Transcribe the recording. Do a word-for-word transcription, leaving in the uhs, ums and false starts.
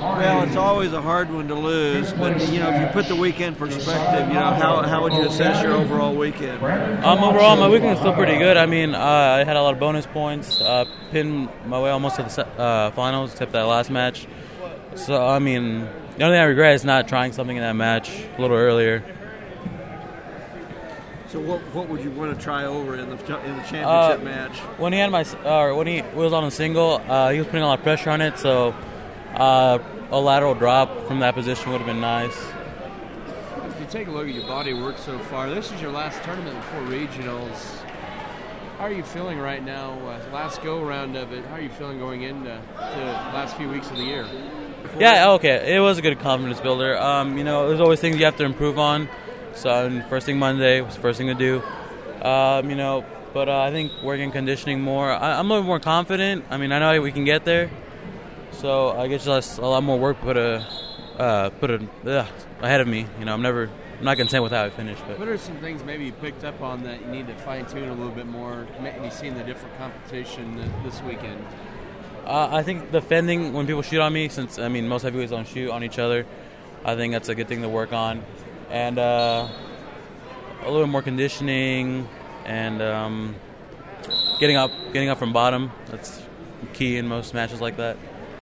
Well, it's always a hard one to lose, but you know, if you put the weekend perspective, you know, how how would you assess your overall weekend? Um, overall, my weekend was still pretty good. I mean, uh, I had a lot of bonus points, uh, pinned my way almost to the se- uh, finals, except that last match. So, I mean, the only thing I regret is not trying something in that match a little earlier. So, what what would you want to try over in the in the championship uh, match? When he had my, uh, when he was on a single, uh, he was putting a lot of pressure on it, so. Uh, a lateral drop from that position would have been nice. If you take a look at your body work so far, this is your last tournament before regionals. How are you feeling right now? Uh, last go-around of it, how are you feeling going into the last few weeks of the year? Yeah, okay. It was a good confidence builder. Um, you know, there's always things you have to improve on. So, first thing Monday was the first thing to do. Um, you know, but uh, I think working conditioning more. I, I'm a little more confident. I mean, I know we can get there. So I guess just a lot more work put a uh, put a, uh, ahead of me. You know, I'm never, I'm not content with how I finished. But what are some things maybe you picked up on that you need to fine tune a little bit more? Maybe seeing the different competition this weekend. Uh, I think defending when people shoot on me, since I mean most heavyweights don't shoot on each other. I think that's a good thing to work on, and uh, a little more conditioning and um, getting up, getting up from bottom. That's key in most matches like that.